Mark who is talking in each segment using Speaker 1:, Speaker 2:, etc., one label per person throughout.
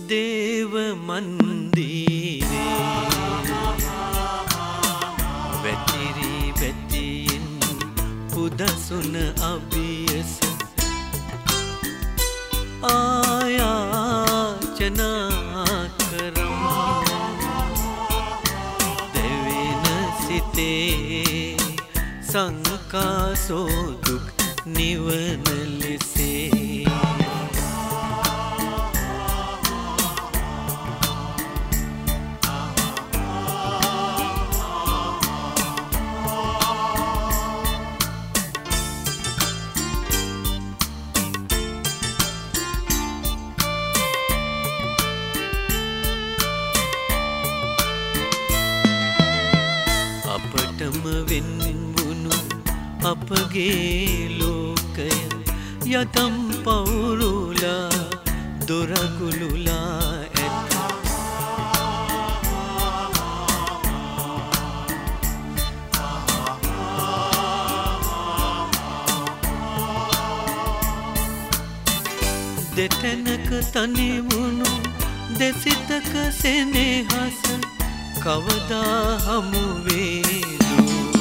Speaker 1: දේව මන්දිරේ වැතිරි වැතියෙන් පුදසුන අභියස ආයාචනා කරම් දෙවින සිතේ සංකාසෝ දුක් නිවන ලෙසේ අපටම වෙන්වුණු අපගේ ලෝකය යතම් පවුරුලා දොරගුළුලා ඇත දෙතැනක තනිවුණු දෙසිතක සෙනෙහස කවදා හමුවේදු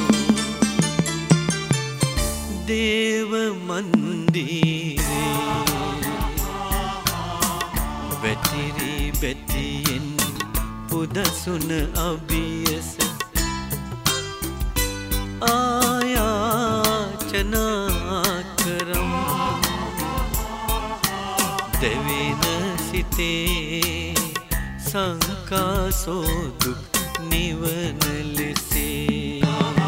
Speaker 1: දේව මන්දිරේ වැතිරි වැතියෙන් පුදසුන අභියස ආයාචනා කරම් දෙවින සිතේ සංකාසෝ දුක් නිවන ලෙසේ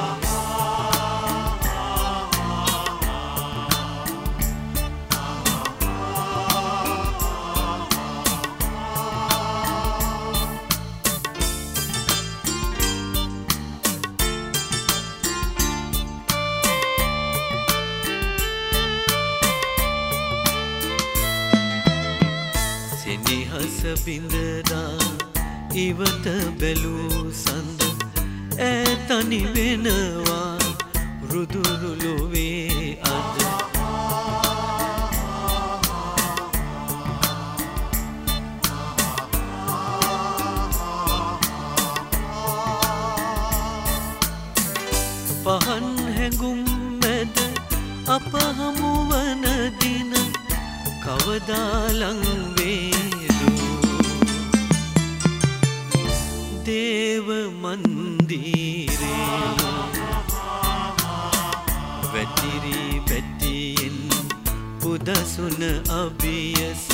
Speaker 1: සෙනෙහස බිඳදා ඉවත බැලූ සඳ ඈතනි වෙනවා රුදුරු ලොවේ අද පහන් හැඟුම් මැද අප හමුවන දින කවදා ලං වේදු දේව මන්දිරේ වැතිරි වැතියෙන් පුදසුන අභියස